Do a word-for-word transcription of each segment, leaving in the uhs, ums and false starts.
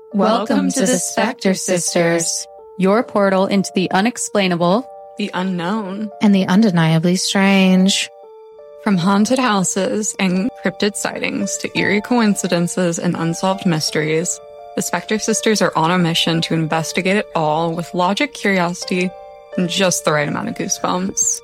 Welcome to the Spectre Sisters, your portal into the unexplainable, the unknown, and the undeniably strange. From haunted houses and cryptid sightings to eerie coincidences and unsolved mysteries, the Spectre Sisters are on a mission to investigate it all with logic, curiosity, and just the right amount of goosebumps.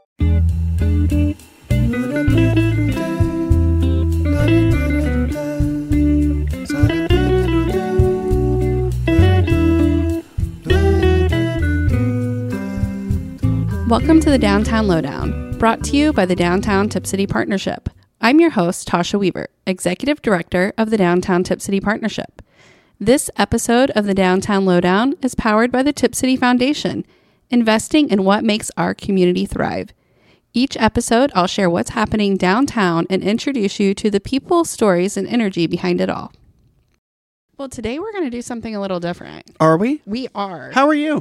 Welcome to the Downtown Lowdown, brought to you by the Downtown Tip City Partnership. I'm your host, Tasha Weaver, Executive Director of the Downtown Tip City Partnership. This episode of the Downtown Lowdown is powered by the Tip City Foundation, investing in what makes our community thrive. Each episode, I'll share what's happening downtown and introduce you to the people, stories, and energy behind it all. Well, today we're going to do something a little different. Are we? We are. How are you?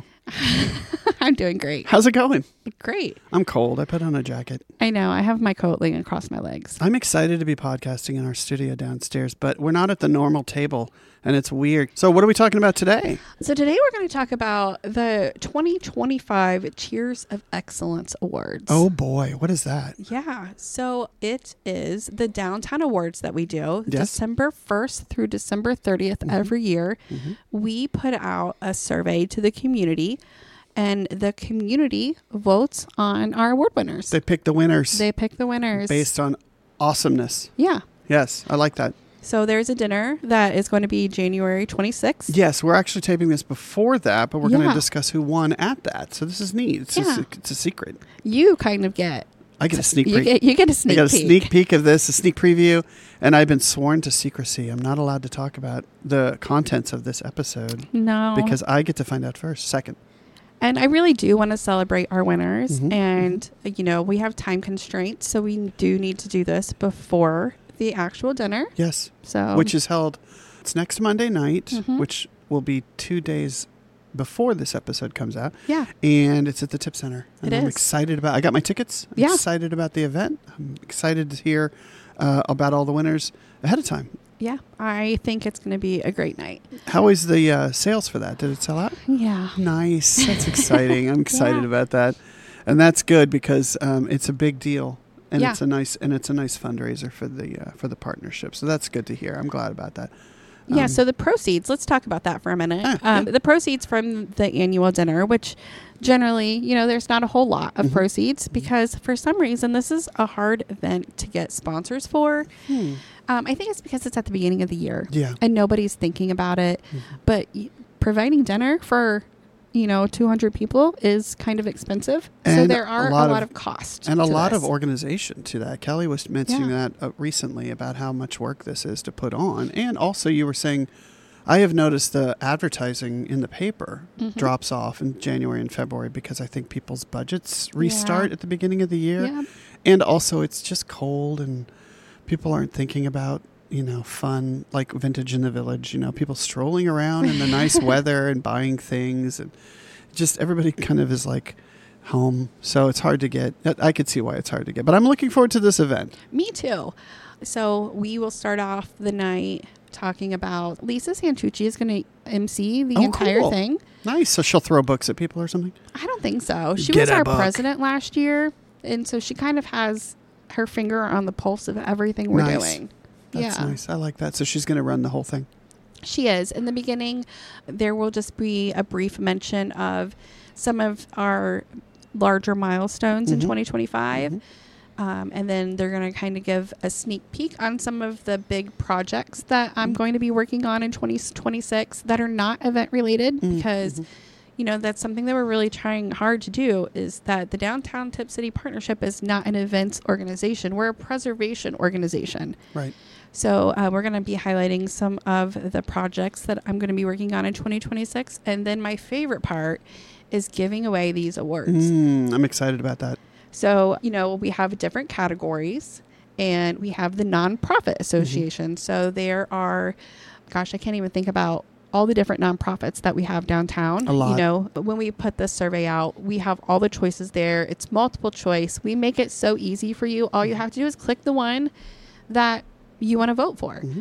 I'm doing great. How's it going? Great. I'm cold. I put on a jacket. I know. I have my coat laying across my legs. I'm excited to be podcasting in our studio downstairs, but we're not at the normal table, and it's weird. So what are we talking about today? So today we're going to talk about the twenty twenty-five Cheers of Excellence Awards. Oh boy, what is that? Yeah. So it is the Downtown Awards that we do Yes. December first through December thirtieth mm-hmm. every year. Mm-hmm. We put out a survey to the community, and the community votes on our award winners. They pick the winners. They pick the winners. Based on awesomeness. Yeah. Yes, I like that. So there's a dinner that is going to be January twenty-sixth. Yes, we're actually taping this before that, but we're yeah. going to discuss who won at that. So this is neat. It's, yeah. a, it's a secret. You kind of get... I get a sneak you peek. Get, you get a sneak I got a peek. sneak peek of this, a sneak preview, and I've been sworn to secrecy. I'm not allowed to talk about the contents of this episode. No. Because I get to find out first, second. And I really do want to celebrate our winners. Mm-hmm, and, mm-hmm. you know, we have time constraints, so we do need to do this before the actual dinner. Yes. So, which is held, it's next Monday night, mm-hmm. which will be two days before this episode comes out. Yeah. And it's at the Tip Center. And it I'm is. excited about, I got my tickets. I'm yeah. excited about the event. I'm excited to hear uh, about all the winners ahead of time. Yeah. I think it's going to be a great night. How is the uh, sales for that? Did it sell out? Yeah. Nice. That's exciting. I'm excited yeah. about that. And that's good because um, it's a big deal. And yeah. it's a nice and it's a nice fundraiser for the uh, for the partnership. So that's good to hear. I'm glad about that. Um, yeah. So the proceeds, let's talk about that for a minute. Ah, um, yeah. The proceeds from the annual dinner, which generally, you know, there's not a whole lot of mm-hmm. proceeds because for some reason, this is a hard event to get sponsors for. Hmm. Um, I think it's because it's at the beginning of the year. Yeah. And nobody's thinking about it. Mm-hmm. But y- providing dinner for, you know, two hundred people is kind of expensive. And so there are a lot, a lot of, of cost. And a to lot this. of organization to that. Kelly was mentioning yeah. that uh, recently about how much work this is to put on. And also you were saying, I have noticed the advertising in the paper mm-hmm. drops off in January and February because I think people's budgets restart yeah. at the beginning of the year. Yeah. And also it's just cold and people aren't thinking about, you know, fun, like Vintage in the Village, you know, people strolling around in the nice weather and buying things, and just everybody kind of is like home. So it's hard to get, I could see why it's hard to get, but I'm looking forward to this event. Me too. So we will start off the night talking about Lisa Santucci is going to M C the oh, entire cool. thing. Nice. So she'll throw books at people or something? I don't think so. She Get was a our book. president last year. And so she kind of has her finger on the pulse of everything we're nice. doing. That's yeah. nice. I like that. So she's going to run the whole thing. She is. In the beginning, there will just be a brief mention of some of our larger milestones mm-hmm. in twenty twenty-five. Mm-hmm. Um, and then they're going to kind of give a sneak peek on some of the big projects that I'm mm-hmm. going to be working on in twenty twenty-six that are not event related mm-hmm. because, you know, that's something that we're really trying hard to do is that the Downtown Tip City Partnership is not an events organization. We're a preservation organization. Right. So uh, we're going to be highlighting some of the projects that I'm going to be working on in twenty twenty-six. And then my favorite part is giving away these awards. Mm, I'm excited about that. So, you know, we have different categories and we have the nonprofit association. Mm-hmm. So there are, gosh, I can't even think about all the different nonprofits that we have downtown. A lot. You know, when we put this survey out, we have all the choices there. It's multiple choice. We make it so easy for you. All you have to do is click the one that you want to vote for. Mm-hmm.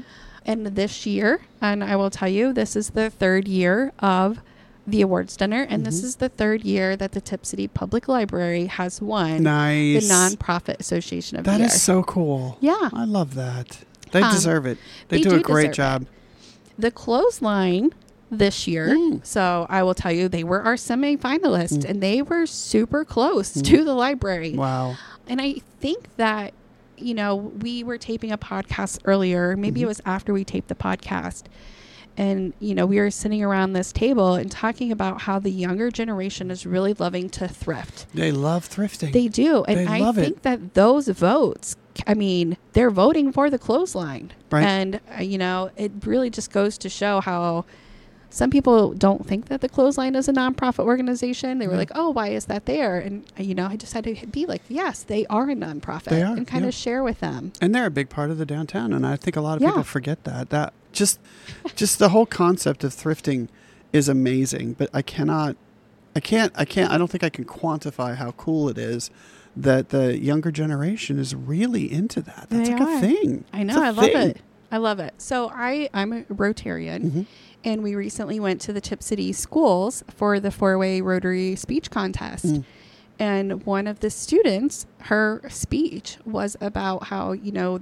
And this year, and I will tell you, this is the third year of the awards dinner, and Mm-hmm. this is the third year that the Tip City Public Library has won Nice. the Nonprofit Association of That the Year. is so cool. Yeah. I love that. They Um, deserve it. They, they do, do a great deserve job. The clothesline this year, Mm. so I will tell you, they were our semi-finalists, Mm. and they were super close Mm. to the library. Wow. And I think that, you know, we were taping a podcast earlier. Maybe Mhm. it was after we taped the podcast. And, you know, we were sitting around this table and talking about how the younger generation is really loving to thrift. They love thrifting. They do. And They I love it. think that those votes, I mean, they're voting for the clothesline. Right. And, uh, you know, it really just goes to show how some people don't think that the clothesline is a nonprofit organization. They were Yeah. like, oh, why is that there? And, uh, you know, I just had to be like, yes, they are a nonprofit. They are, and kind yeah. of share with them. And they're a big part of the downtown, and I think a lot of Yeah. people forget that. That just, just the whole concept of thrifting is amazing. But I cannot, I can't, I can't. I don't think I can quantify how cool it is that the younger generation is really into that. That's They like are. a thing. I know. It's a I love thing. it. I love it. So I, I'm a Rotarian. Mhm. And we recently went to the Tip City schools for the four-way Rotary speech contest. Mm. And one of the students, her speech was about how, you know,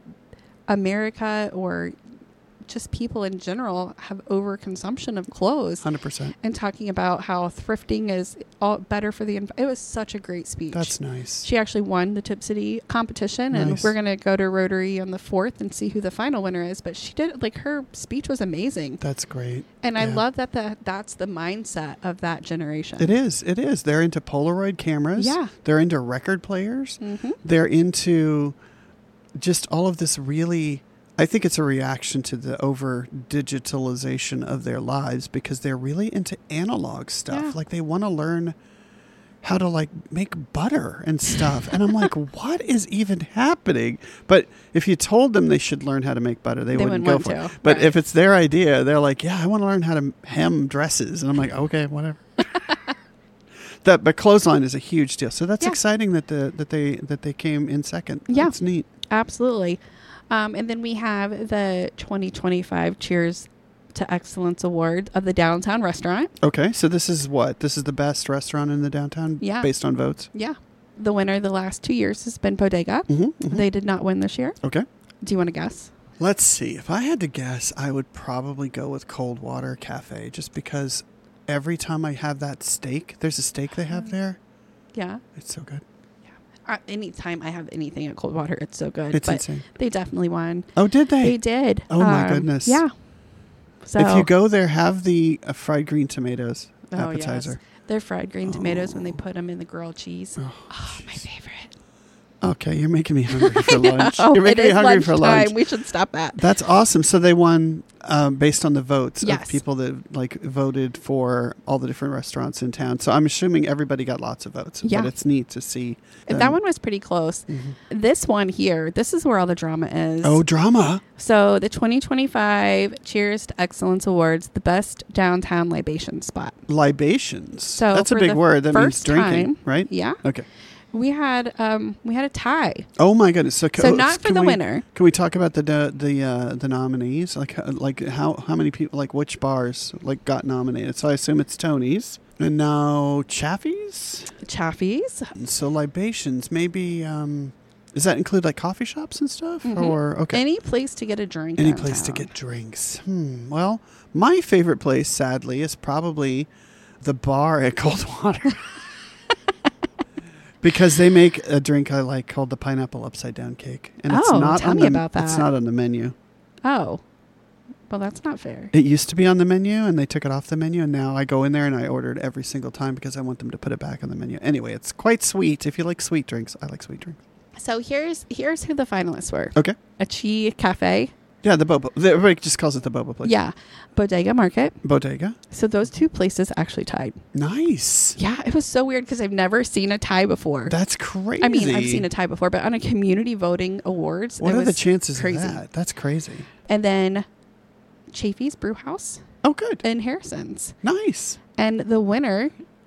America or just people in general have overconsumption of clothes, one hundred percent. and talking about how thrifting is all better for the env- it was such a great speech. That's nice. She actually won the Tip City competition, and Nice. we're going to go to Rotary on the fourth and see who the final winner is. But she did, like, her speech was amazing. That's great. And I Yeah. love that the, that's the mindset of that generation. It is. It is. They're into Polaroid cameras. Yeah. They're into record players. Mm-hmm. They're into just all of this really, I think it's a reaction to the over digitalization of their lives because they're really into analog stuff. Yeah. Like they want to learn how to like make butter and stuff. And I'm like, what is even happening? But if you told them they should learn how to make butter, they, They wouldn't wouldn't go want for it. to. But Right. if it's their idea, they're like, yeah, I want to learn how to hem dresses. And I'm like, okay, whatever. That, but clothesline is a huge deal. So that's Yeah. exciting that the that they that they came in second. Yeah. That's neat. Absolutely. Um, and then we have the twenty twenty-five Cheers to Excellence Award of the Downtown Restaurant. Okay, so this is what? This is the best restaurant in the downtown Yeah. based on votes? Yeah. The winner the last two years has been Bodega. Mm-hmm, They did not win this year. Okay. Do you want to guess? Let's see. If I had to guess, I would probably go with Coldwater Cafe just because every time I have that steak, there's a steak they have there. Yeah. It's so good. Uh, anytime I have anything at Coldwater, it's so good. It's but insane. they definitely won. Oh, did they? They did. Oh, my Um, goodness. Yeah. So If you go there, have the uh, fried green tomatoes Oh, appetizer. yes. They're fried green Oh. tomatoes when they put them in the grilled cheese. Oh, Oh, my jeez. favorite. Okay, you're making me hungry for lunch. Oh, You're making it me is hungry for lunch. lunchtime. We should stop that. That's awesome. So they won um, based on the votes Yes. of people that like voted for all the different restaurants in town. So I'm assuming everybody got lots of votes. Yeah. But it's neat to see. And them. that one was pretty close. Mhm. This one here, this is where all the drama is. Oh, drama. So the twenty twenty-five Cheers to Excellence Awards, the best downtown libation spot. Libations. So That's a for big the word. That means first drinking, time- right? Yeah. Okay. We had um we had a tie. Oh my goodness. So, So oh, not for can the we- winner. Can we talk about the the the, uh, the nominees? Like uh, like how how many people like which bars like got nominated? So I assume it's Tony's and now Chaffee's. Chaffee's. So libations, maybe. Um, does that include like coffee shops and stuff? Mhm. Or okay, Any place to get a drink. any place to downtown. get drinks? Hmm. Well, my favorite place, sadly, is probably the bar at Coldwater. Because they make a drink I like called the pineapple upside down cake, and it's Oh, not tell on me the, about It's that. not on the menu. Oh. Well, that's not fair. It used to be on the menu, and they took it off the menu, and now I go in there and I order it every single time because I want them to put it back on the menu. Anyway, it's quite sweet. If you like sweet drinks, I like sweet drinks. So here's here's who the finalists were. Okay. Achi Cafe. Yeah, the boba. the- Everybody just calls it the boba place. Yeah. Bodega Market. Bodega. So those two places actually tied. Nice. Yeah, it was so weird because I've never seen a tie before. That's crazy. I mean, I've seen a tie before, but on a community voting awards, What it are the was chances crazy. of that? That's crazy. And then Chafee's Brew House Oh, good. and Harrison's. Nice. And the winner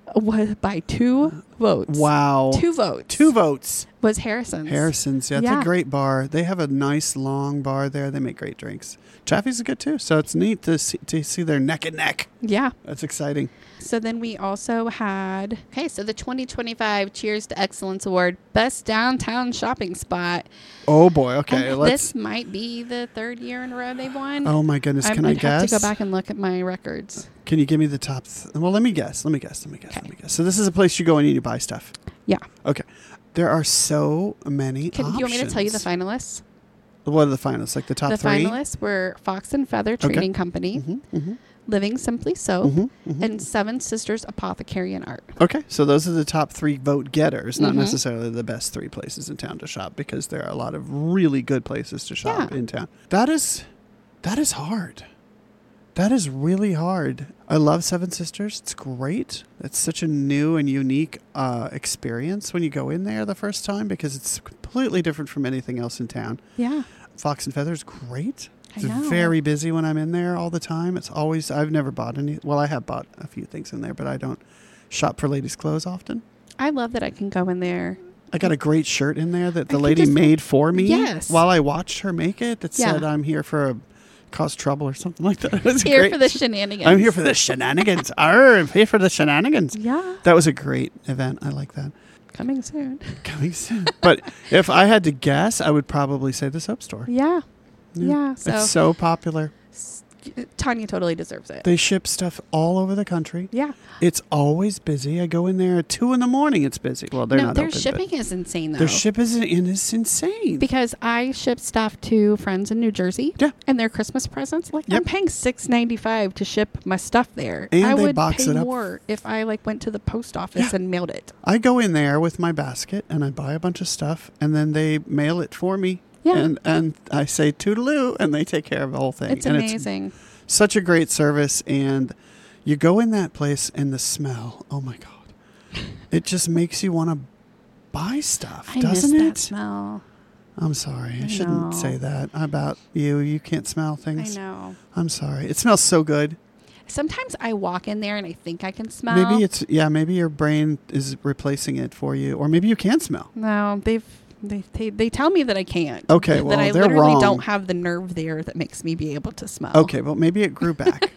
was by two votes. Wow. Two votes. Two votes. Was Harrison's. Harrison's. Yeah, it's Yeah. a great bar. They have a nice long bar there. They make great drinks. Chaffee's is good too. So it's neat to see, to see their neck and neck. Yeah. That's exciting. So then we also had, okay, so the twenty twenty-five Cheers to Excellence Award, Best Downtown Shopping Spot. Oh boy. Okay. And let's. this might be the third year in a row they've won. Oh my goodness. Can I, I, I'd guess? have to go back and look at my records. Can you give me the top? Th- well, let me guess. Let me guess. Let me guess. Okay. Let me guess. So this is a place you go in and you buy stuff. Yeah. Okay. There are so many Can, options. do you want me to tell you the finalists? What are the finalists? Like the top the three? finalists were Fox and Feather Trading Company, Mm-hmm, mm-hmm, Living Simply Soap, mm-hmm, mm-hmm. and Seven Sisters Apothecary and Art. Okay, so those are the top three vote getters, not Mhm. necessarily the best three places in town to shop, because there are a lot of really good places to shop Yeah. in town. That is, that is hard. That is really hard. I love Seven Sisters. It's great. It's such a new and unique uh, experience when you go in there the first time, because it's completely different from anything else in town. Yeah. Fox and Feather is great. I It's know. very busy when I'm in there all the time. It's always, I've never bought any, well, I have bought a few things in there, but I don't shop for ladies' clothes often. I love that I can go in there. I got a great shirt in there that I the could lady just- made for me Yes. while I watched her make it, that Yeah. said I'm here for a cause trouble or something like that. It was Here great. for the shenanigans. I'm here for the shenanigans. Arr, I'm here for the shenanigans. Yeah. That was a great event. I like that. Coming soon. Coming soon. But if I had to guess, I would probably say the soap store. Yeah. Yeah. So, It's so popular. s- Tanya totally deserves it. They ship stuff all over the country. Yeah. It's always busy. I go in there at two in the morning. It's busy. Well, they're no, not their open. shipping but is insane though. Their ship is, is insane. Because I ship stuff to friends in New Jersey. Yeah. And their Christmas presents. Like Yep. I'm paying six ninety five to ship my stuff there. And I they would box pay it up. more if I like went to the post office Yeah. and mailed it. I go in there with my basket and I buy a bunch of stuff, and then they mail it for me. Yeah. And and I say toodaloo, and they take care of the whole thing. It's and amazing. It's such a great service, and you go in that place and the smell. Oh my god, it just makes you want to buy stuff, I doesn't miss it? that smell. I'm sorry, I, I shouldn't know. say that about you. You can't smell I things. know. I'm sorry. It smells so good. Sometimes I walk in there and I think I can smell. Maybe it's yeah. Maybe your brain is replacing it for you, or maybe you can smell. No, they've they they, they tell me that I can't. Okay, that well, I they're literally wrong. don't have the nerve there that makes me be able to smell. Okay, well, maybe it grew back.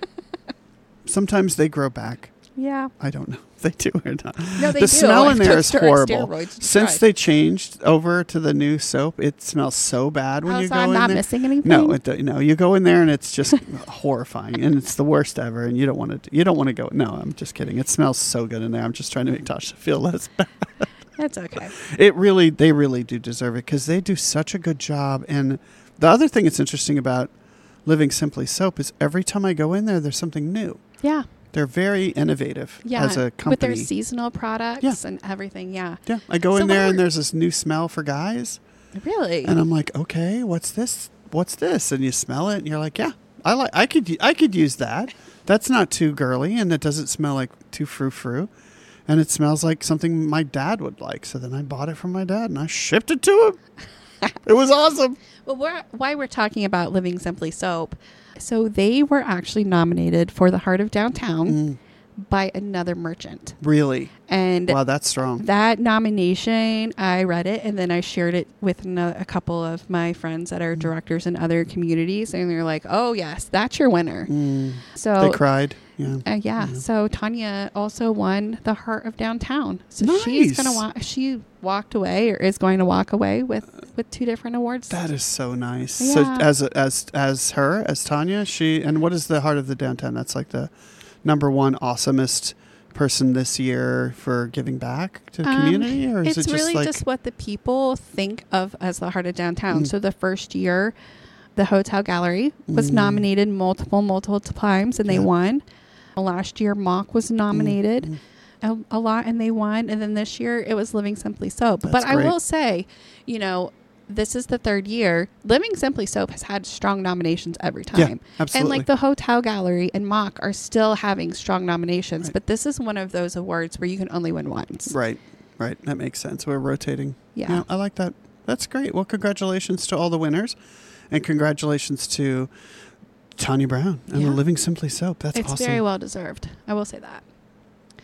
Sometimes they grow back. Yeah. I don't know if they do or not. No, they the do. smell in I've there is took horrible. steroids to Since try. they changed over to the new soap, it smells so bad when Oh, you so go I'm in not there. missing anything. No, it, do- no, you go in there and it's just horrifying, and it's the worst ever. And you don't want to. You don't want to go. No, I'm just kidding. It smells so good in there. I'm just trying to make Tasha feel less bad. That's okay. It really, they really do deserve it, because they do such a good job. And the other thing that's interesting about Living Simply Soap is every time I go in there, there's something new. Yeah. They're very innovative Yeah. as a company. With their seasonal products Yeah. and everything. Yeah. Yeah, I go So in there what and are- there's this new smell for guys, Really? and I'm like, okay, what's this? What's this? And you smell it, and you're like, yeah, I like, I could, I could use that. That's not too girly, and it doesn't smell like too frou frou, and it smells like something my dad would like. So then I bought it from my dad, and I shipped it to him. It was awesome. Well, we're, why we're talking about Living Simply Soap. So they were actually nominated for the Heart of Downtown Mm, by another merchant. really? And Wow, that's strong. that nomination, I read it and then I shared it with ano- a couple of my friends that are Mm. directors in other communities. And they're like, oh, yes, that's your winner. Mm, So, they cried. Yeah. uh, yeah. Yeah. So Tanya also won the Heart of Downtown. So she's Nice. going to walk, she walked away or is going to walk away with, with two different awards. That is so nice. So Yeah. as as as her, as Tanya, she and what is the Heart of the Downtown? That's like the number one awesomest person this year for giving back to the Um, community, or is it's it just really like just what the people think of as the Heart of Downtown. Mm. So the first year, the Hotel Gallery was Mm. nominated multiple, multiple times, and they Yeah. won. Last year, Mock was nominated Mm. a, a lot, and they won. And then this year, it was Living Simply Soap. That's but I great. will say, you know, this is the third year. Living Simply Soap has had strong nominations every time. Yeah, absolutely. And like the Hotel Gallery and Mock are still having strong nominations. Right. But this is one of those awards where you can only win once. Right, right. That makes sense. We're rotating. Yeah. I like that. That's great. Well, congratulations to all the winners, and congratulations to Tanya Brown and Yeah. the Living Simply Soap. That's It's awesome. very well deserved. I will say that.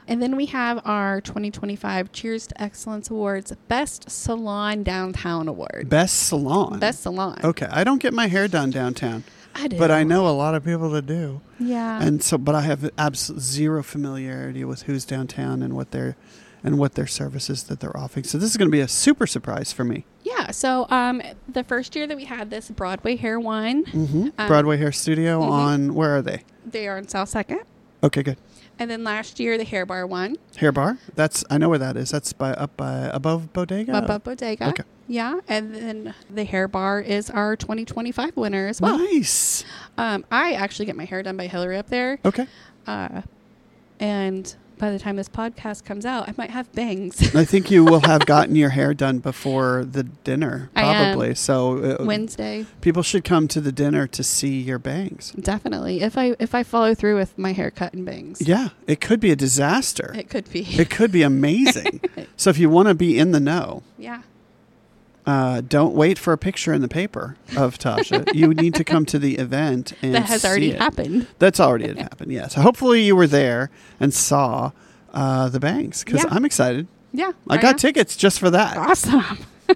And then we have our twenty twenty-five Cheers to Excellence Awards Best Salon Downtown Award. Best salon. Best salon. Okay, I don't get my hair done downtown, I do. but I know a lot of people that do. Yeah. And so, but I have absolute zero familiarity with who's downtown and what their and what their services that they're offering. So this is going to be a super surprise for me. Yeah. So um, the first year that we had this, Broadway Hair won. Mm-hmm. Um, Broadway Hair Studio mhm. on, where are they? They are in South Second. Okay, good. And then last year, the Hair Bar won. Hair Bar? That's, I know where that is. That's by up by above Bodega. Above Bodega. Okay. Yeah. And then the Hair Bar is our twenty twenty-five winner as well. Nice. Um, I actually get my hair done by Hillary up there. Okay. Uh, and by the time this podcast comes out, I might have bangs. I think you will have gotten your hair done before the dinner, I am. probably. So uh, Wednesday. people should come to the dinner to see your bangs. Definitely. If I if I follow through with my haircut and bangs. Yeah, it could be a disaster. It could be. It could be amazing. So if you want to be in the know, Yeah. uh, don't wait for a picture in the paper of Tasha. You need to come to the event and That has see already it. happened. That's already had happened. Yes. Hopefully you were there and saw uh, the bangs because Yeah. I'm excited. Yeah. I got am. tickets just for that. Awesome.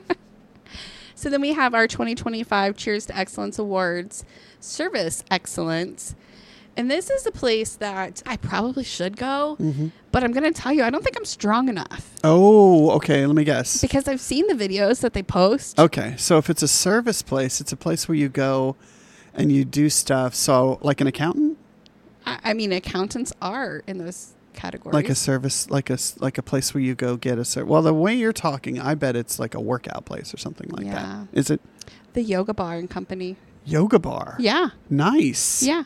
So then we have our twenty twenty-five Cheers to Excellence Awards, Service Excellence. And this is a place that I probably should go, Mm-hmm. but I'm going to tell you, I don't think I'm strong enough Oh, okay. Let me guess. because I've seen the videos that they post. Okay. So if it's a service place, it's a place where you go and you do stuff. So like an accountant, I, I mean, accountants are in those categories. like a service, like a, s- like a place where you go get a service. Well, the way you're talking, I bet it's like a workout place or something like Yeah. that. Is it The Yoga Bar and Company. yoga bar? Yeah. Nice. Yeah.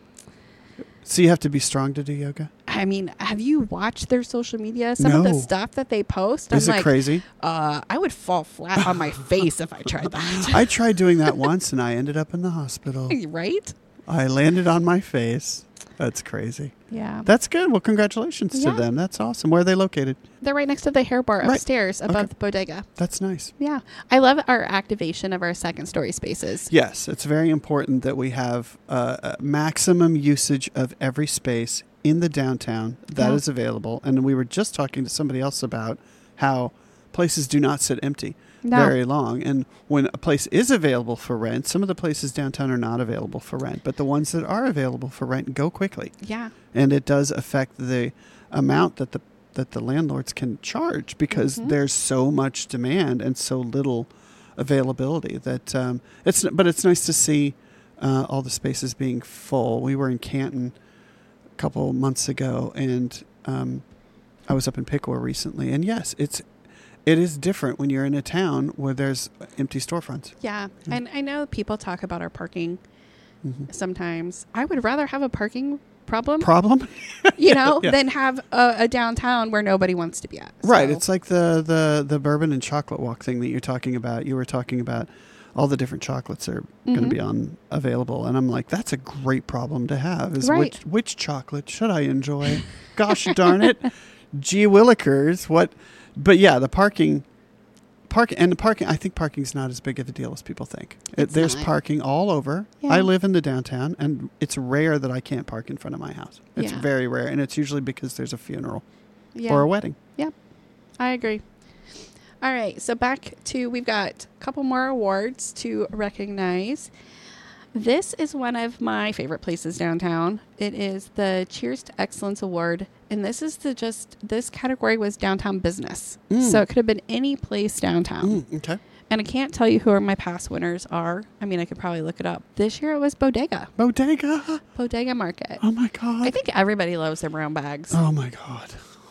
So you have to be strong to do yoga? I mean, have you watched their social media? Some of the No. stuff that they post. Is I'm it like, crazy? Uh, I would fall flat on my face if I tried that. I tried doing that once and I ended up in the hospital. Right? I landed on my face. That's crazy. Yeah. That's good. Well, congratulations Yeah. to them. That's awesome. Where are they located? They're right next to the Hair Bar Right. upstairs above Okay. the bodega. That's nice. Yeah. I love our activation of our second story spaces. Yes, it's very important that we have uh, a maximum usage of every space in the downtown that Yeah. is available. And we were just talking to somebody else about how places do not sit empty No. very long. And when a place is available for rent, some of the places downtown are not available for rent. But the ones that are available for rent go quickly. Yeah. And it does affect the amount that the that the landlords can charge because Mhm. there's so much demand and so little availability that um, it's but it's nice to see uh, all the spaces being full. We were in Canton a couple months ago, and um, I was up in Piqua recently, and yes, it's it is different when you're in a town where there's empty storefronts. Yeah. Yeah. And I know people talk about our parking Mm-hmm. sometimes. I would rather have a parking problem, Problem, you know, yeah. than have a, a downtown where nobody wants to be at. right? So- It's like the the the bourbon and chocolate walk thing that you're talking about. You were talking about all the different chocolates are going Mhm. to be on available, and I'm like, that's a great problem to have. Is Right. which which chocolate should I enjoy? Gosh darn it, gee willikers, what? But yeah, the parking. Park and the parking. I think parking's not as big of a deal as people think. It, It's there's not. parking all over. Yeah. I live in the downtown, and it's rare that I can't park in front of my house. It's Yeah. very rare, and it's usually because there's a funeral yeah. or a wedding. I agree. All right, so back to we've got a couple more awards to recognize. This is one of my favorite places downtown. It is the Cheers to Excellence Award, and this is the just this category was downtown business. Mm. So it could have been any place downtown. Mm, okay. And I can't tell you who my past winners are. I mean, I could probably look it up. This year it was Bodega. Bodega. Bodega Market. Oh my god. I think everybody loves their brown bags. Oh my god.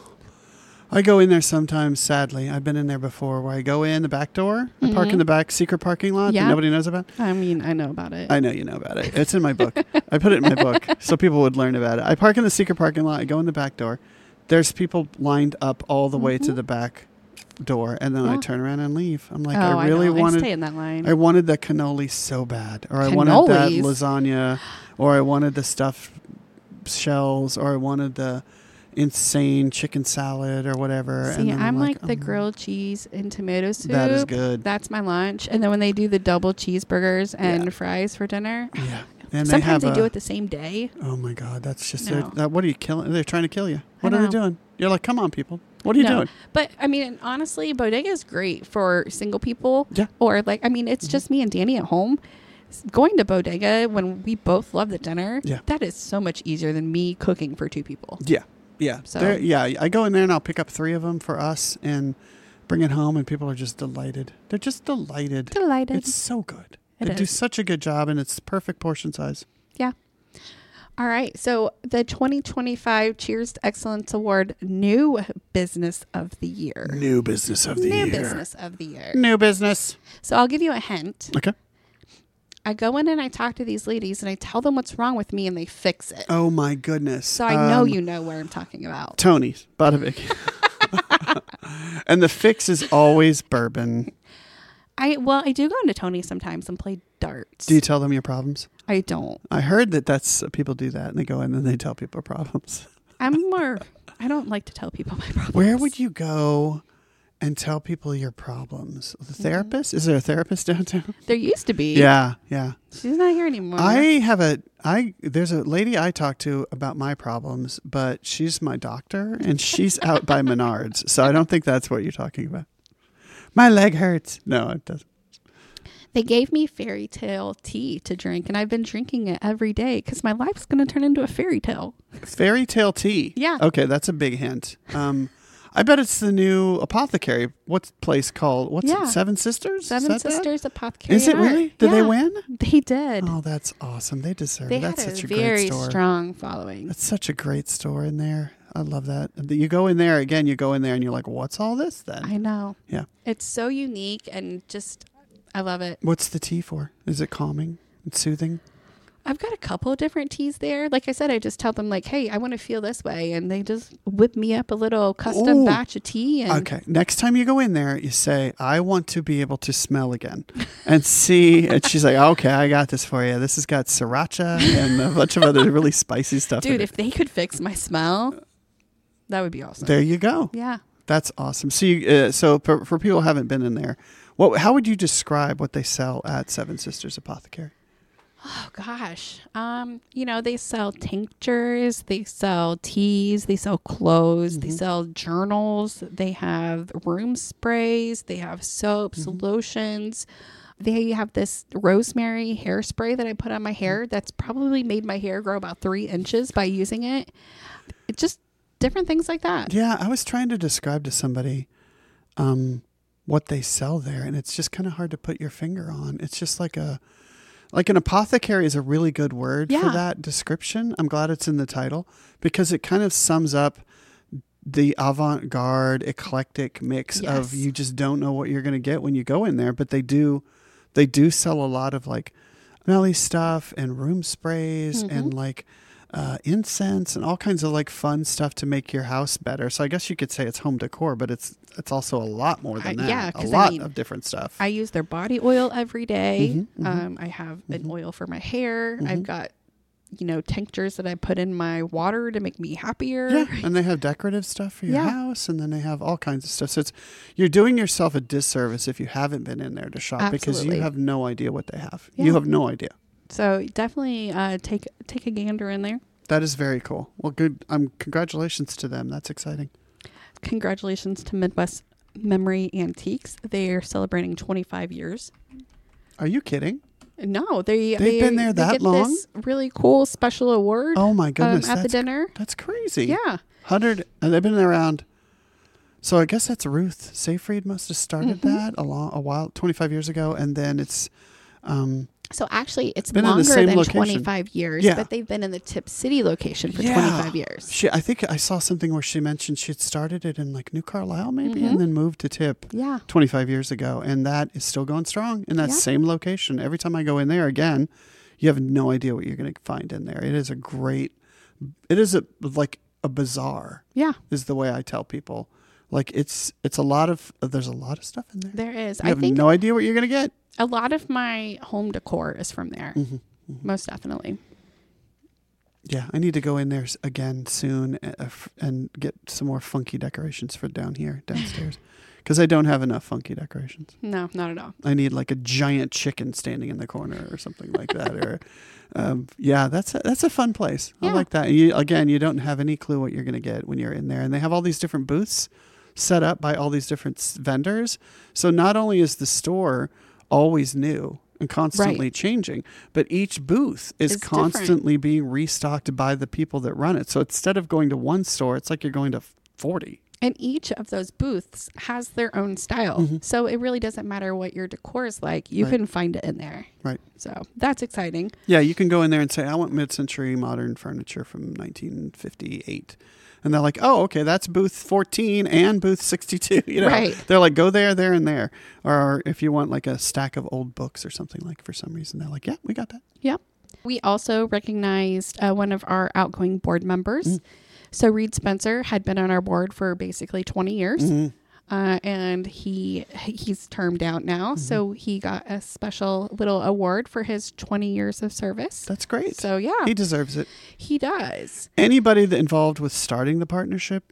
I go in there sometimes, sadly. I've been in there before where I go in the back door, I park Mhm. in the back secret parking lot Yeah. that nobody knows about. I mean, I know about it. I know you know about it. It's in my book. I put it in my book so people would learn about it. I park in the secret parking lot. I go in the back door. There's people lined up all the way to Mhm. the back door, and then I Yeah. turn around and leave. I'm like, oh, I really know. I wanted stay in that line. I wanted the cannoli so bad, or I wanted that Cannolis? lasagna, or I wanted the stuffed shells, or I wanted the insane chicken salad or whatever. See, then I'm like, the "Mm, grilled cheese and tomato soup. That is good. That's my lunch. And then when they do the double cheeseburgers and Yeah. fries for dinner, Yeah, And Sometimes they, they, have do a- it the same day. Oh my God, that's just No. they're- that. What are you killing? They're trying to kill you. What I are they know. doing? You're like, come on, people. What are you No. doing? But I mean, honestly, bodega is great for single people. Yeah. Or like, I mean, it's just me and Danny at home. S- Going to bodega when we both love the dinner. Yeah. That is so much easier than me cooking for two people. Yeah, yeah, So- They're- yeah. I go in there and I'll pick up three of them for us and bring it home, and people are just delighted. They're just delighted. Delighted. It's so good. It they do is. such a good job, and it's perfect portion size. Yeah. All right. So the twenty twenty-five Cheers to Excellence Award New Business of the Year. New business of the New year. Business of the Year. New business. So I'll give you a hint. Okay. I go in and I talk to these ladies and I tell them what's wrong with me and they fix it. Oh my goodness. So I know Um, you know what I'm talking about. Tony's Buttervick. And the fix is always bourbon. I well, I do go into Tony sometimes and play darts. Do you tell them your problems? I don't. I heard that that's people do that, and they go in and they tell people problems. I'm more. I don't like to tell people my problems. Where would you go and tell people your problems? The therapist? Is there a therapist downtown? There used to be. Yeah, yeah. She's not here anymore. I have a I there's a lady I talk to about my problems, but she's my doctor and she's out by Menards. So I don't think that's what you're talking about. My leg hurts. No, it doesn't. They gave me fairy tale tea to drink, and I've been drinking it every day because my life's going to turn into a fairy tale. Fairy tale tea. Yeah. Okay, that's a big hint. Um I bet it's the new apothecary. What's the place called? What's Yeah. it? Seven Sisters? Seven Is that that? Sisters Apothecary. Is it and Art. really? Did they Yeah, win? They did. Oh, that's awesome. They deserve they it. That's had such a a great very store. strong following. That's such a great store in there. I love that. You go in there again, you go in there and you're like, what's all this then? I know. Yeah. It's so unique and just, I love it. What's the tea for? Is it calming and soothing? I've got a couple of different teas there. Like I said, I just tell them like, hey, I want to feel this way. And they just whip me up a little custom Ooh. batch of tea. And Okay. Next time you go in there, you say, I want to be able to smell again and see. And she's like, okay, I got this for you. This has got sriracha and a bunch of other really spicy stuff. in dude, it. if they could fix my smell, that would be awesome. There you go. Yeah. That's awesome. So, you, uh, so for, for people who haven't been in there, what? How would you describe what they sell at Seven Sisters Apothecary? Oh gosh. Um, you know, they sell tinctures, they sell teas, they sell clothes, they sell journals, they have room sprays, they have soaps, lotions. They have this rosemary hairspray that I put on my hair that's probably made my hair grow about three inches by using it. It's just different things like that. Yeah, I was trying to describe to somebody um, what they sell there, and it's just kind of hard to put your finger on. It's just like a like an apothecary is a really good word for Yeah. that description. I'm glad it's in the title because it kind of sums up the avant-garde, eclectic mix Yes. of you just don't know what you're going to get when you go in there, but they do they do sell a lot of like smelly stuff and room sprays Mm-hmm. and like uh, incense and all kinds of like fun stuff to make your house better. So I guess you could say it's home decor, but it's it's also a lot more than I- that. yeah, a 'cause I lot mean, of different stuff. I use their body oil every day. Mhm, mhm, Um, I have an oil for my hair. Mhm. I've got, you know, tinctures that I put in my water to make me happier. yeah, and they have decorative stuff for your Yeah. house, and then they have all kinds of stuff. So it's you're doing yourself a disservice if you haven't been in there to shop because Absolutely. you have no idea what they have. Yeah. You have no idea. So definitely uh, take take a gander in there. That is very cool. Well, good. Um, congratulations to them. That's exciting. Congratulations to Midwest Memory Antiques. They are celebrating twenty-five years. Are you kidding? No, they They've they, been there they that get long? This really cool special award. Oh my um, goodness! at the that's, dinner. that's crazy. Yeah. Hundred, and they've been around. So I guess that's Ruth Seyfried must have started Mm-hmm. that a long, a while, twenty-five years ago, and then it's. Um, So actually, it's Been in the longer same than location. twenty-five years, Yeah. but they've been in the Tip City location for yeah. twenty-five years. She, I think I saw something where she mentioned she had started it in like New Carlisle, maybe, Mhm. and then moved to Tip Yeah. twenty-five years ago, and that is still going strong in that Yeah. same location. Every time I go in there again, you have no idea what you're going to find in there. It is a great. It is a like a bazaar. Yeah, Is the way I tell people. Like it's it's a lot of there's a lot of stuff in there. there is. You I have think no idea what you're gonna get. a lot of my home decor is from there. Mm-hmm. Most definitely. Yeah, I need to go in there s- again soon uh, f- and get some more funky decorations for down here downstairs because I don't have enough funky decorations. No, not at all. I need like a giant chicken standing in the corner or something like that. Or, um, yeah, that's a, that's a fun place. Yeah. I like that. You, again, you don't have any clue what you're going to get when you're in there, and they have all these different booths set up by all these different s- vendors. So not only is the store always new and constantly Right. changing, but each booth is It's different. constantly being restocked by the people that run it. So instead of going to one store, it's like you're going to forty. And each of those booths has their own style. Mm-hmm. So it really doesn't matter what your decor is like. You Right. can find it in there. Right. So that's exciting. Yeah, you can go in there and say, I want mid-century modern furniture from nineteen fifty-eight. And they're like, oh, okay, that's booth fourteen and booth sixty-two. You know, Right. They're like, go there, there, and there. Or if you want like a stack of old books or something, like for some reason, they're like, yeah, we got that. Yep. We also recognized uh, one of our outgoing board members. Mm. So Reed Spencer had been on our board for basically twenty years. Mm-hmm. Uh, and he he's termed out now. Mm-hmm. So he got a special little award for his twenty years of service. That's great. So yeah, He deserves it. he does. Anybody that involved with starting the partnership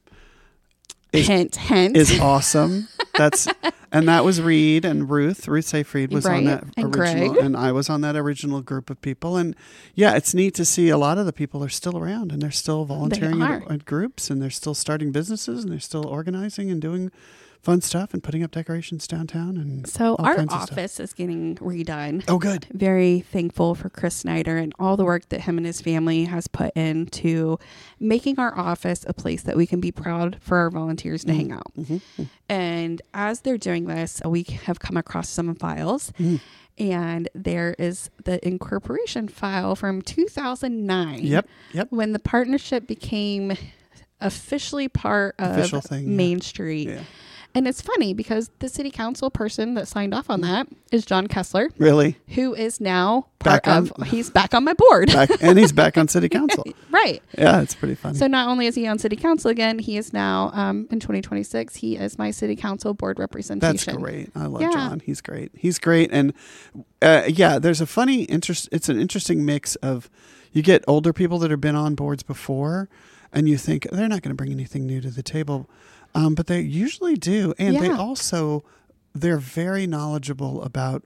is, hint, hint. is awesome. That's and that was Reed and Ruth. Ruth Seyfried was on Right. that And original, Greg. and I was on that original group of people. And yeah, it's neat to see a lot of the people are still around and they're still volunteering are. at, at groups, and they're still starting businesses, and they're still organizing and doing fun stuff and putting up decorations downtown. And So all our kinds of stuff. office is getting redone. Oh, good. Very thankful for Chris Snyder and all the work that him and his family has put into making our office a place that we can be proud for our volunteers to hang out. Mm-hmm. And as they're doing this, we have come across some files. Mm. And there is the incorporation file from two thousand nine. Yep. Yep. When the partnership became officially part of Official thing, yeah. Main Street. Yeah. And it's funny because the city council person that signed off on that is John Kessler, Really? who is now part Back on- of, he's back on my board. Back, and he's back on city council. Right. Yeah, it's pretty funny. So not only is he on city council again, he is now, um, in twenty twenty-six, he is my city council board That's representation. great. I love Yeah. John. He's great. He's great. And uh, yeah, there's a funny interest. It's an interesting mix of you get older people that have been on boards before, and you think they're not going to bring anything new to the table. Um, but they usually do. And they Yeah. also, they're very knowledgeable about,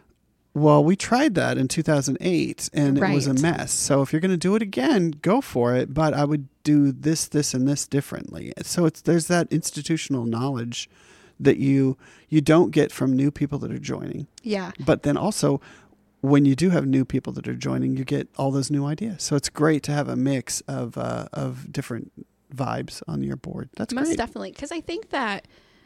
well, we tried that in two thousand eight and it was a Right. mess. So if you're going to do it again, go for it. But I would do this, this, and this differently. So it's there's that institutional knowledge that you you don't get from new people that are joining. Yeah. But then also, when you do have new people that are joining, you get all those new ideas. So it's great to have a mix of uh, of different vibes on your board. That's Most great. definitely. Because I think that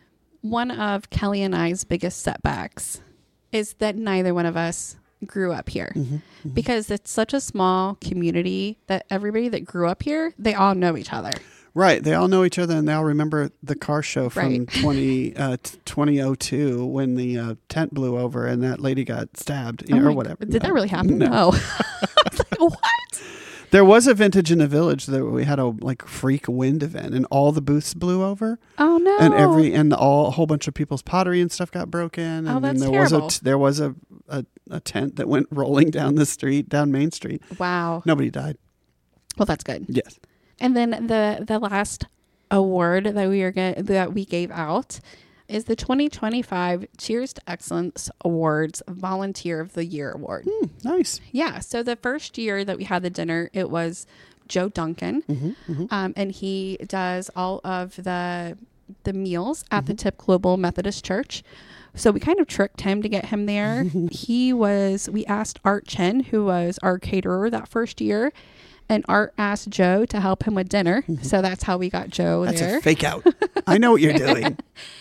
one of Kelly and I's biggest setbacks is that neither one of us grew up here. Mm-hmm, mm-hmm. Because it's such a small community that everybody that grew up here, they all know each other. Right. They all know each other, and they all remember the car show from Right. twenty, uh, t- twenty oh two when the uh, tent blew over and that lady got stabbed you Oh know, or my- whatever. Did No. that really happen? No. No. I was like, what? There was a Vintage in the Village that we had a like freak wind event, and all the booths blew over. Oh no. And every and all a whole bunch of people's pottery and stuff got broken. And Oh, then that's there terrible. was a there was a, a a tent that went rolling down the street, down Main Street. Wow. Nobody died. Well, that's good. Yes. And then the the last award that we are get, that we gave out is the twenty twenty-five Cheers to Excellence Awards Volunteer of the Year Award. Hmm, nice. Yeah. So the first year that we had the dinner, it was Joe Duncan, Mm-hmm, mm-hmm. um, and he does all of the the meals at Mm-hmm. the Tip Global Methodist Church. So we kind of tricked him to get him there. He was. We asked Art Chen, who was our caterer that first year, and Art asked Joe to help him with dinner. So that's how we got Joe That's there. a fake out. I know what you're doing.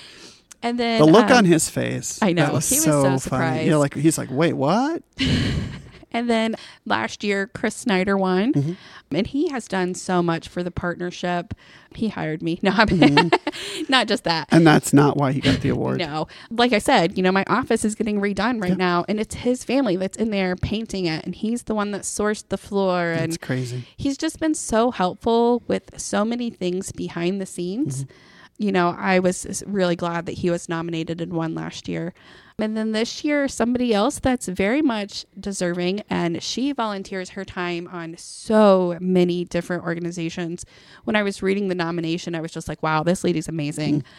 And then The look um, on his face. I know. That was He was so so funny. surprised. You know, like he's like, wait, what? And then last year, Chris Snyder won, Mhm. and he has done so much for the partnership. He hired me. No, I'm Mm-hmm. not just that. And that's not why he got the award. No, like I said, you know, my office is getting redone right Yeah. now, and it's his family that's in there painting it, and he's the one that sourced the floor, and That's crazy. he's just been so helpful with so many things behind the scenes. Mm-hmm. You know, I was really glad that he was nominated and won last year. And then this year, somebody else that's very much deserving, and she volunteers her time on so many different organizations. When I was reading the nomination, I was just like, wow, this lady's amazing.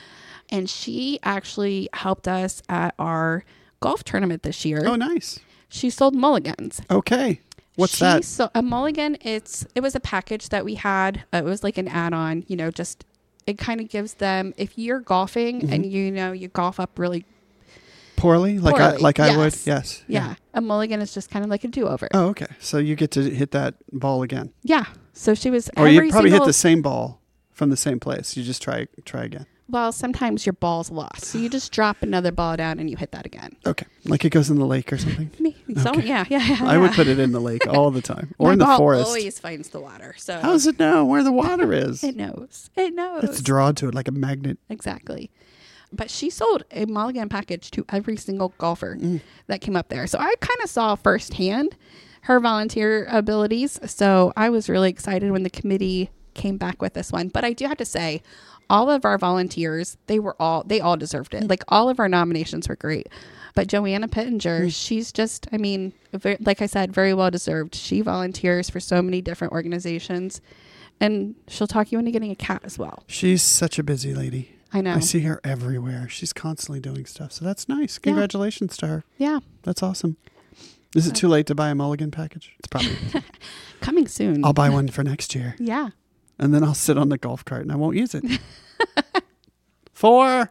And she actually helped us at our golf tournament this year. Oh, nice. She sold mulligans. Okay. What's she that? So a mulligan, it's it was a package that we had. Uh, it was like an add-on, you know, just it kind of gives them, if you're golfing Mm-hmm. and you know you golf up really Poorly? Like I Poorly, like I would? yes. Yes. yeah, a mulligan is just kind of like a do-over. Oh, okay. So you get to hit that ball again. Yeah. So she was Or every you probably single, hit the same ball from the same place. You just try try again. well, sometimes your ball's lost. So you just drop another ball down and you hit that again. Okay. Like it goes in the lake or something. Me, so Okay. yeah, yeah, yeah. I would yeah. put it in the lake all the time. Or My in the ball forest. always finds the water. So How does it know where the water is? it knows. It knows. It's drawn to it like a magnet. Exactly. But she sold a mulligan package to every single golfer Mm. that came up there. So I kind of saw firsthand her volunteer abilities. So I was really excited when the committee came back with this one. But I do have to say, all of our volunteers, they were all, they all deserved it. Like all of our nominations were great. But Joanna Pittenger, Mm. she's just, I mean, very, like I said, very well deserved. She volunteers for so many different organizations. And she'll talk you into getting a cat as well. She's such a busy lady. I know. I see her everywhere. She's constantly doing stuff. So that's nice. Congratulations to her. Yeah. That's awesome. Is it too late to buy a mulligan package? It's probably. Coming soon. I'll buy one for next year. Yeah. And then I'll sit on the golf cart and I won't use it. Four.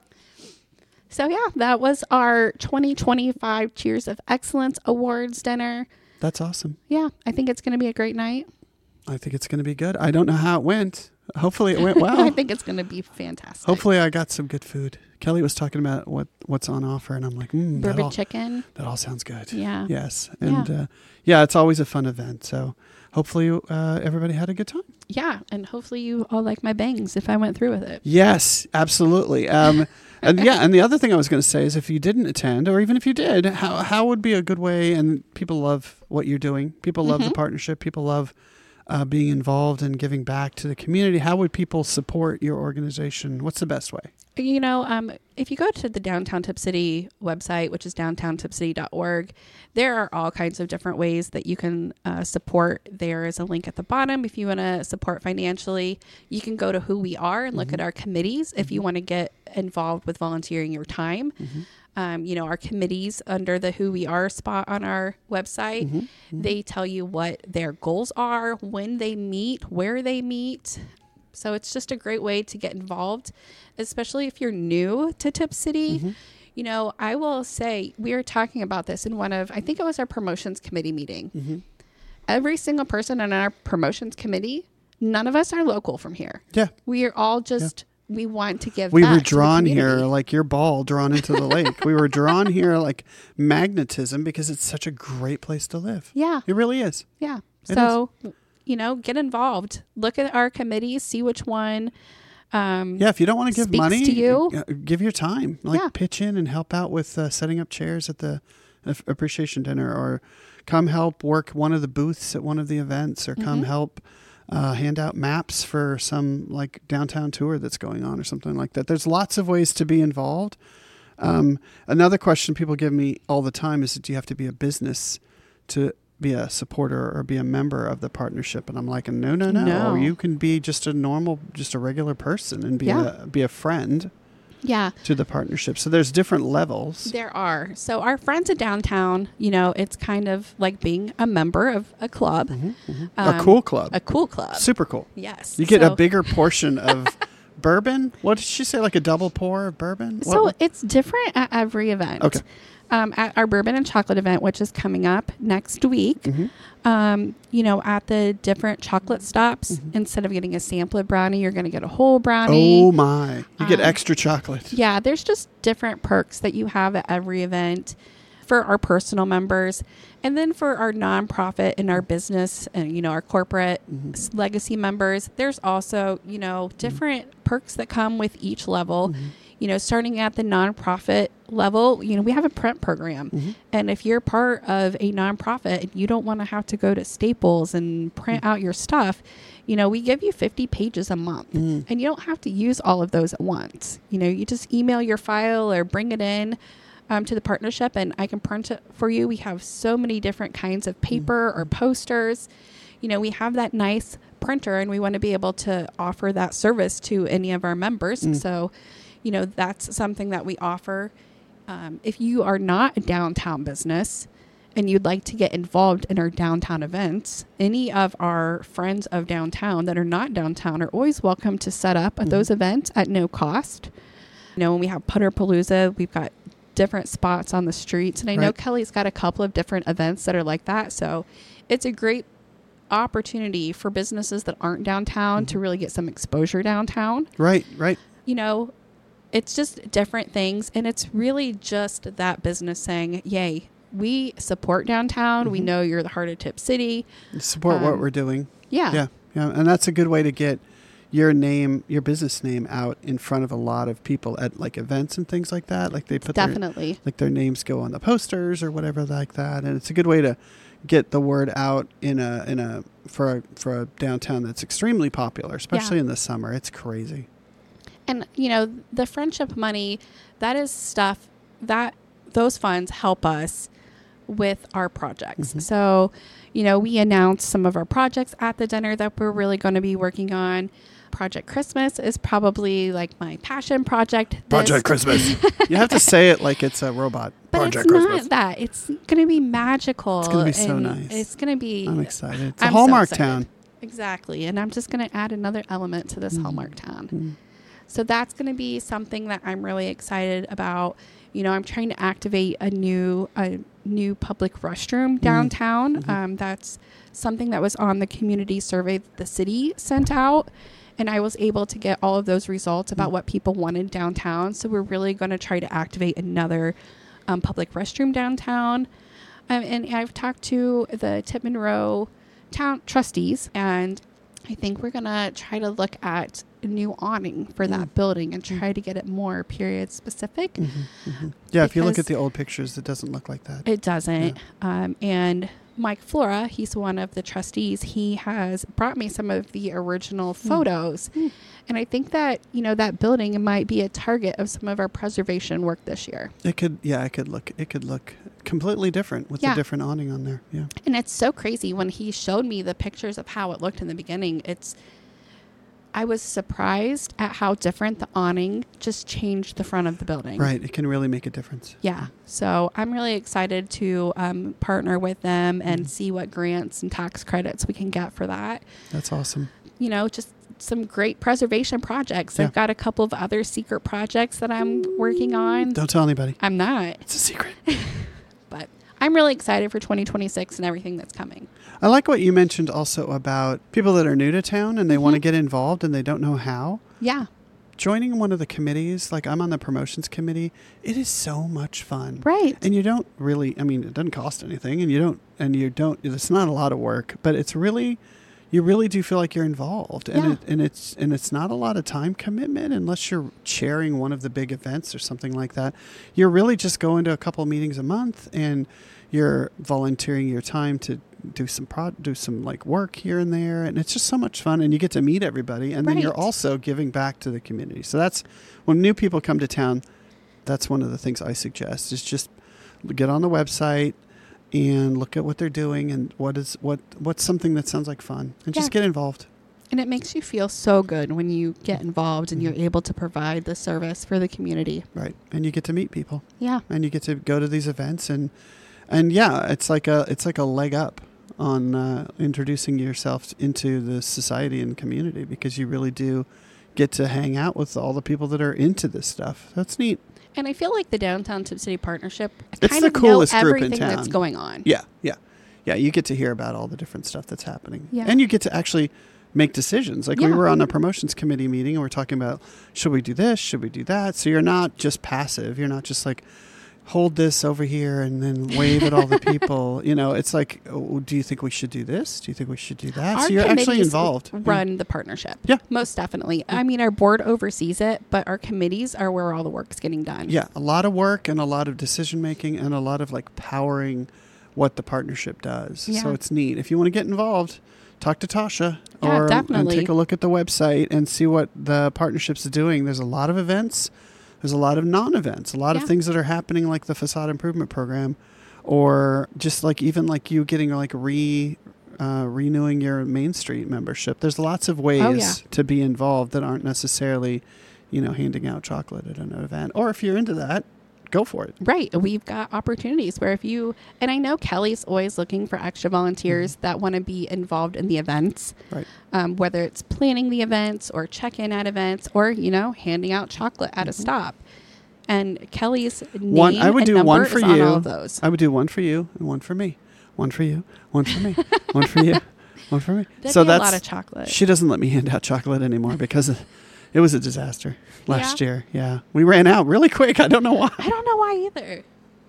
So yeah, that was our twenty twenty-five Cheers of Excellence Awards dinner. That's awesome. Yeah, I think it's going to be a great night. I think it's going to be good. I don't know how it went. Hopefully it went well. I think it's going to be fantastic. Hopefully I got some good food. Kelly was talking about what, what's on offer, and I'm like, mm, that, bourbon all, chicken. that all sounds good. Yeah. Yes. And Yeah. Uh, yeah, it's always a fun event. So hopefully uh, everybody had a good time. Yeah, and hopefully you all like my bangs if I went through with it. Yes, absolutely. Um, and yeah, and the other thing I was going to say is if you didn't attend, or even if you did, how how would be a good way? And people love what you're doing. People love Mm-hmm. the partnership. People love uh, being involved and giving back to the community. How would people support your organization? What's the best way? You know, um, if you go to the Downtown Tip City website, which is downtown tip city dot org, there are all kinds of different ways that you can uh, support. There is a link at the bottom if you want to support financially. You can go to Who We Are and look Mm-hmm. at our committees if you want to get involved with volunteering your time. Mm-hmm. Um, you know, our committees under the Who We Are spot on our website, Mm-hmm. Mm-hmm. they tell you what their goals are, when they meet, where they meet. So it's just a great way to get involved, especially if you're new to Tip City. Mm-hmm. You know, I will say we were talking about this in one of, I think it was our promotions committee meeting. Mm-hmm. Every single person on our promotions committee, none of us are local from here. Yeah. We are all just, we want to give We back were to the drawn here community. like your ball drawn into the lake. We were drawn here like magnetism because it's such a great place to live. Yeah. It really is. Yeah. It So, you know, get involved. Look at our committees, see which one. Um, Yeah, if you don't want to give Speaks money, to you. uh, give your time. Like Yeah. pitch in and help out with uh, setting up chairs at the uh, appreciation dinner, or come help work one of the booths at one of the events, or come Mhm. help uh, hand out maps for some like downtown tour that's going on or something like that. There's lots of ways to be involved. Um, another question people give me all the time is, do you have to be a business to be a supporter or be a member of the partnership? And I'm like, no, no, no. No. You can be just a normal, just a regular person and be Yeah. a be a friend yeah. to the partnership. So there's different levels. There are. So our friends at downtown, you know, it's kind of like being a member of a club, Mhm, mhm. Um, a cool club. a cool club. Super cool. Yes. You get so, a bigger portion of bourbon. What did she say? Like a double pour of bourbon? So What- it's different at every event. Okay. Um, at our bourbon and chocolate event, which is coming up next week, Mhm. um, you know, at the different chocolate stops, Mhm. instead of getting a sampler brownie, you're going to get a whole brownie. Oh my. You get Um, extra chocolate. Yeah, there's just different perks that you have at every event for our personal members. And then for our nonprofit and our business and, you know, our corporate Mhm. s- legacy members, there's also, you know, different perks that come with each level. Mhm. You know, starting at the nonprofit level, you know, we have a print program. Mhm. And if you're part of a nonprofit and you don't want to have to go to Staples and print out your stuff, you know, we give you fifty pages a month. Mm. And you don't have to use all of those at once. You know, you just email your file or bring it in um, to the partnership and I can print it for you. We have so many different kinds of paper or posters. You know, we have that nice printer and we want to be able to offer that service to any of our members. Mm. So, you know, that's something that we offer. Um, if you are not a downtown business and you'd like to get involved in our downtown events, any of our friends of downtown that are not downtown are always welcome to set up at mm-hmm. those events at no cost. You know, when we have Putterpalooza, we've got different spots on the streets. And I right. know Kelly's got a couple of different events that are like that. So it's a great opportunity for businesses that aren't downtown mm-hmm. to really get some exposure downtown. Right, right. You know, it's just different things. And it's really just that business saying, yay, we support downtown. Mm-hmm. We know you're the heart of Tip City. Support um, what we're doing. Yeah. Yeah. Yeah. And that's a good way to get your name, your business name out in front of a lot of people at like events and things like that. Like they put Definitely. Their, like their names go on the posters or whatever like that. And it's a good way to get the word out in a, in a, for a, for a downtown that's extremely popular, especially yeah. in the summer. It's crazy. And, you know, the friendship money, that is stuff that those funds help us with our projects. Mm-hmm. So, you know, we announced some of our projects at the dinner that we're really going to be working on. Project Christmas is probably like my passion project. This Project Christmas. You have to say it like it's a robot. But Project it's Christmas. not that. It's going to be magical. It's going to be so nice. It's going to be. I'm excited. It's a I'm Hallmark so town. Exactly. And I'm just going to add another element to this mm. Hallmark town. Mm. So that's going to be something that I'm really excited about. You know, I'm trying to activate a new a new public restroom downtown. Mm-hmm. Um, that's something that was on the community survey that the city sent out. And I was able to get all of those results about mm-hmm. what people wanted downtown. So we're really going to try to activate another um, public restroom downtown. Um, and I've talked to the Tip Monroe town trustees, and I think we're going to try to look at a new awning for mm-hmm. that building and try to get it more period specific. Mm-hmm, mm-hmm. Yeah, if you look at the old pictures, it doesn't look like that. It doesn't. Yeah. Um, and Mike Flora, he's one of the trustees. He has brought me some of the original photos. Mm. And I think that, you know, that building might be a target of some of our preservation work this year. It could, yeah, it could look, it could look completely different with yeah. a different awning on there. Yeah. And it's so crazy when he showed me the pictures of how it looked in the beginning. It's, I was surprised at how different the awning just changed the front of the building. Right. It can really make a difference. Yeah. So I'm really excited to um, partner with them and mm. see what grants and tax credits we can get for that. That's awesome. You know, just some great preservation projects. Yeah. I've got a couple of other secret projects that I'm working on. Don't tell anybody. I'm not. It's a secret. But I'm really excited for twenty twenty-six and everything that's coming. I like what you mentioned also about people that are new to town and they mm-hmm. want to get involved and they don't know how. Yeah. Joining one of the committees, like I'm on the promotions committee, it is so much fun. Right. And you don't really, I mean, it doesn't cost anything and you don't, and you don't, it's not a lot of work, but it's really, you really do feel like you're involved. And, yeah. it, and it's, and it's not a lot of time commitment unless you're chairing one of the big events or something like that. You're really just going to a couple meetings a month and you're volunteering your time to do some pro- do some like work here and there, and it's just so much fun, and you get to meet everybody, and right. then you're also giving back to the community. So that's when new people come to town, that's one of the things I suggest is just get on the website and look at what they're doing and what is what what's something that sounds like fun, and yeah. just get involved. And it makes you feel so good when you get involved and mm-hmm. you're able to provide the service for the community. Right. And you get to meet people. Yeah. And you get to go to these events, and and yeah, it's like a it's like a leg up on uh, introducing yourself into the society and community, because you really do get to hang out with all the people that are into this stuff. That's neat. And I feel like the Downtown Tip City Partnership it's kind the of coolest know group in everything town. that's going on. Yeah, yeah. Yeah, you get to hear about all the different stuff that's happening. Yeah. And you get to actually make decisions. Like yeah. we were on a promotions committee meeting and we're talking about, should we do this? Should we do that? So you're not just passive. You're not just like, hold this over here and then wave at all the people. You know, it's like, oh, do you think we should do this? Do you think we should do that? Our so you're actually committees involved. Run yeah. the partnership. Yeah. Most definitely. Yeah. I mean, our board oversees it, but our committees are where all the work's getting done. Yeah. A lot of work and a lot of decision making and a lot of like powering what the partnership does. Yeah. So it's neat. If you want to get involved, talk to Tasha yeah, or definitely. and take a look at the website and see what the partnership's doing. There's a lot of events. There's a lot of non-events, a lot yeah. of things that are happening, like the facade improvement program, or just like even like you getting like re uh, renewing your Main Street membership. There's lots of ways oh, yeah. to be involved that aren't necessarily you know, handing out chocolate at an event. Or if you're into that, go for it. Right. We've got opportunities where if you, and I know Kelly's always looking for extra volunteers mm-hmm. that want to be involved in the events, right? Um, whether it's planning the events or check-in at events or, you know, handing out chocolate at mm-hmm. a stop. And Kelly's name one, I would and do number one for is you. on all of those. I would do one for you and one for me. One for you, one for me, one for you, one for me. That'd so be that's a lot of chocolate. She doesn't let me hand out chocolate anymore because of, it was a disaster last yeah. year. Yeah. We ran out really quick. I don't know why. I don't know why either.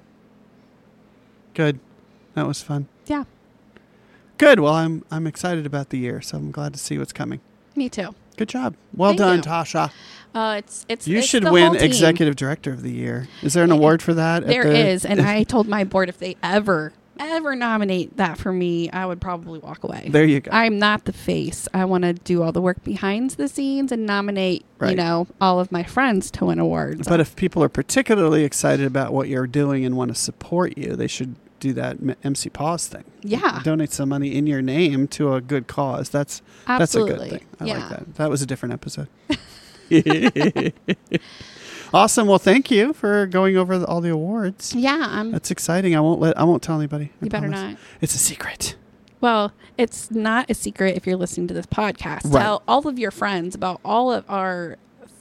Good. That was fun. Yeah. Good. Well, I'm I'm excited about the year, so I'm glad to see what's coming. Me too. Good job. Well Thank done, you. Tasha. Uh, it's it's. You it's should the win whole team. Executive Director of the Year. Is there an award for that? There at the, is, and I told my board if they ever ever nominate that for me, I would probably walk away. There you go. I'm not the face. I want to do all the work behind the scenes and nominate, Right. you know, all of my friends to win awards. But if people are particularly excited about what you're doing and want to support you, they should do that M C Paws thing. Yeah. Donate some money in your name to a good cause. That's Absolutely. that's a good thing. I Yeah. like that. That was a different episode. Awesome. Well, thank you for going over the, all the awards. Yeah, I'm, That's exciting. I won't let. I won't tell anybody. I you better promise. not. It's a secret. Well, it's not a secret if you're listening to this podcast. Right. Tell all of your friends about all of our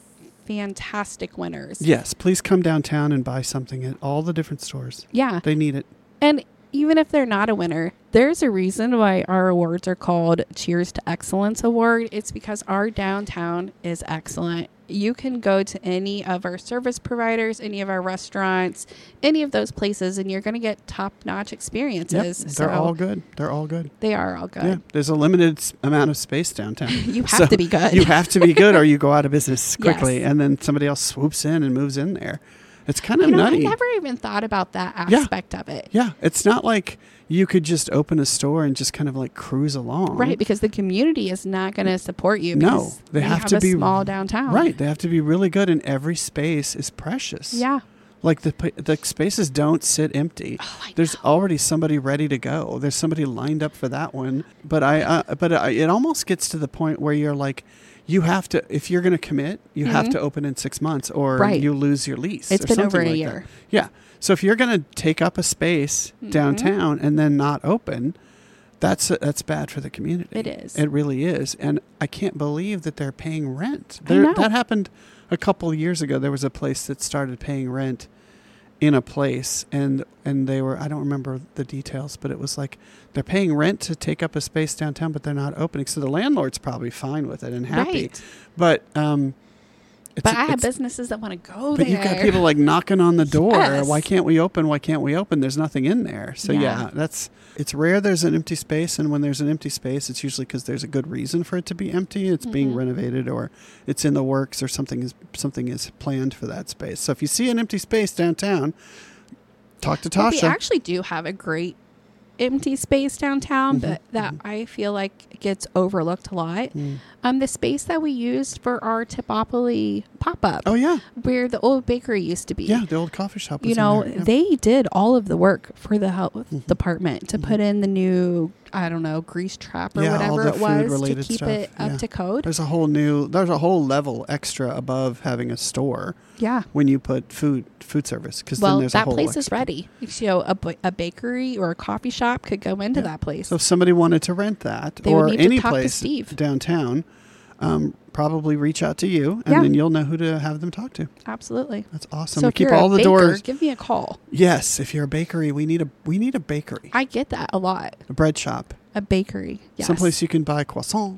fantastic winners. Yes. Please come downtown and buy something at all the different stores. Yeah. They need it. And even if they're not a winner, there's a reason why our awards are called Cheers to Excellence Award. It's because our downtown is excellent. You can go to any of our service providers, any of our restaurants, any of those places, and you're going to get top-notch experiences. Yep, So they're all good. They're all good. They are all good. Yeah, there's a limited s- amount of space downtown. You have So to be good. You have to be good, or you go out of business quickly, Yes. and then somebody else swoops in and moves in there. It's kind of You know, nutty. I never even thought about that Yeah. aspect of it. Yeah, it's not like you could just open a store and just kind of like cruise along. Right, because the community is not going to support you. No, because they we have to a be small downtown. Right, they have to be really good, and every space is precious. Yeah. Like the p- the spaces don't sit empty. Oh, I There's already somebody ready to go. There's somebody lined up for that one. But I, uh, but I, it almost gets to the point where you're like, you have to, if you're going to commit, you have Mhm. to open in six months, or Right. you lose your lease. It's or been something over a like year. that. Yeah. So if you're going to take up a space Mhm. downtown and then not open, that's that's bad for the community. It is. It really is. And I can't believe that they're paying rent. I There, know. that happened a couple years ago. There was a place that started paying rent in a place, and and they were, I don't remember the details, but it was like they're paying rent to take up a space downtown, but they're not opening. So the landlord's probably fine with it and happy. Right. But um, it's, But I have it's- businesses that want to go but there. you've got people like knocking on the door. Yes. Why can't we open? Why can't we open? There's nothing in there. So yeah. Yeah. that's it's rare there's an empty space, and when there's an empty space, it's usually because there's a good reason for it to be empty. It's being Mhm. renovated, or it's in the works, or something is something is planned for that space. So if you see an empty space downtown, talk to But we Tasha. actually do have a great empty space downtown, Mhm, but that mhm. I feel like gets overlooked a lot. Mm. Um, the space that we used for our Tipopoly pop-up, Oh yeah, where the old bakery used to be. yeah. The old coffee shop. Was You know, in there. Yeah. they did all of the work for the health Mhm. department to Mhm. put in the new, I don't know, grease trap or Yeah, all whatever the it was to food-related keep stuff, it up yeah. to code. There's a whole new. There's a whole level extra above having a store Yeah. when you put food food service, because Well, then there's a that whole place is extra- ready. You know, a, ba- a bakery or a coffee shop could go into Yeah. that place. So if somebody wanted to rent that, They would or need to any talk to place Steve. downtown, um, probably reach out to you, and Yeah. then you'll know who to have them talk to. Absolutely. That's awesome. So we if keep you're all a the baker, doors. give me a call. Yes, if you're a bakery, we need a we need a bakery, I get that a lot. a bread shop, A bakery. Yes. someplace you can buy croissant.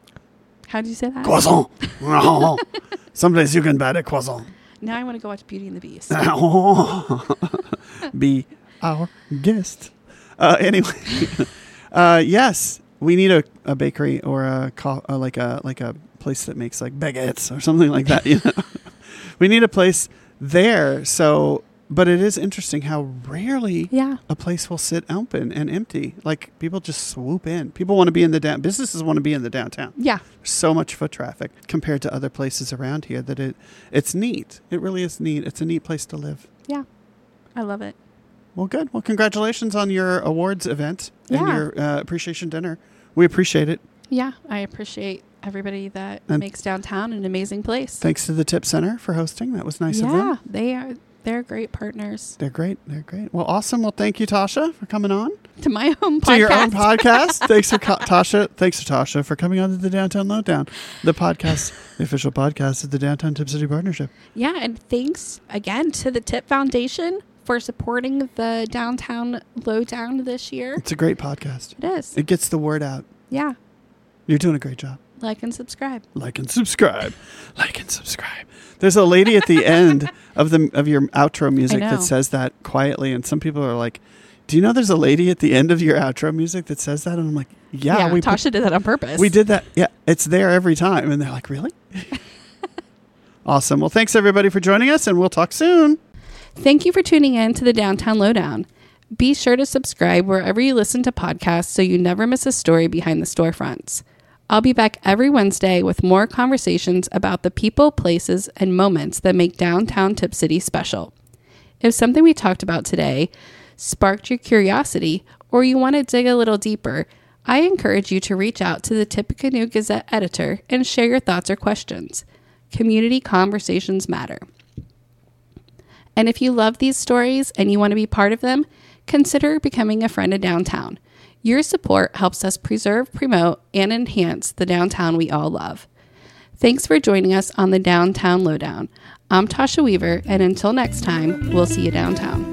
How do you say that? Croissant. Someplace you can buy the croissant. Now I want to go watch Beauty and the Beast. Be our guest. Uh, anyway, uh, yes, we need a, a bakery or a co- uh, like a like a place that makes like baguettes or something like that. You know, we need a place there. So, but it is interesting how rarely Yeah. a place will sit open and empty. Like people just swoop in. People want to be in the down. Businesses want to be in the downtown. Yeah. So much foot traffic compared to other places around here that it it's neat. It really is neat. It's a neat place to live. Yeah. I love it. Well, good. Well, congratulations on your awards event and Yeah. your uh, appreciation dinner. We appreciate it. Yeah. I appreciate everybody that And makes downtown an amazing place. Thanks to the Tip Center for hosting. That was nice yeah, of them. they are. They're great partners. They're great. They're great. Well, awesome. Well, thank you, Tasha, for coming on. To my own podcast. To your own podcast. Thanks for co- Tasha. Thanks to Tasha for coming on to the Downtown Lowdown, the podcast, the official podcast of the Downtown Tip City Partnership. Yeah, and thanks again to the Tip Foundation for supporting the Downtown Lowdown this year. It's a great podcast. It is. It gets the word out. Yeah. You're doing a great job. Like and subscribe. Like and subscribe. Like and subscribe. There's a lady at the end of the of your outro music that says that quietly, and some people are like, "Do you know there's a lady at the end of your outro music that says that?" And I'm like, "Yeah, yeah we Tasha put, did that on purpose. We did that. Yeah, it's there every time." And they're like, "Really?" Awesome. Well, thanks everybody for joining us, and we'll talk soon. Thank you for tuning in to the Downtown Lowdown. Be sure to subscribe wherever you listen to podcasts so you never miss a story behind the storefronts. I'll be back every Wednesday with more conversations about the people, places, and moments that make downtown Tip City special. If something we talked about today sparked your curiosity or you want to dig a little deeper, I encourage you to reach out to the Tippecanoe Gazette editor and share your thoughts or questions. Community conversations matter. And if you love these stories and you want to be part of them, consider becoming a friend of downtown. Your support helps us preserve, promote, and enhance the downtown we all love. Thanks for joining us on the Downtown Lowdown. I'm Tasha Weaver, and until next time, we'll see you downtown.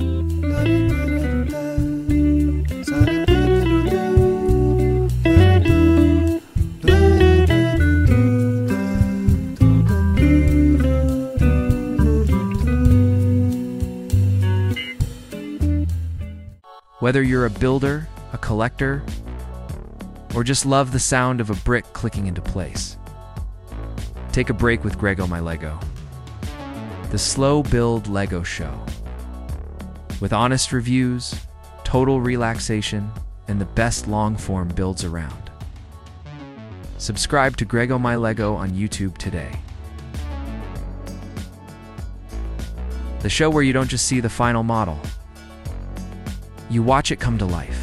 Whether you're a builder, a collector, or just love the sound of a brick clicking into place, take a break with Grego My Lego, the slow build Lego show. With honest reviews, total relaxation, and the best long-form builds around. Subscribe to Grego My Lego on YouTube today. The show where you don't just see the final model, you watch it come to life.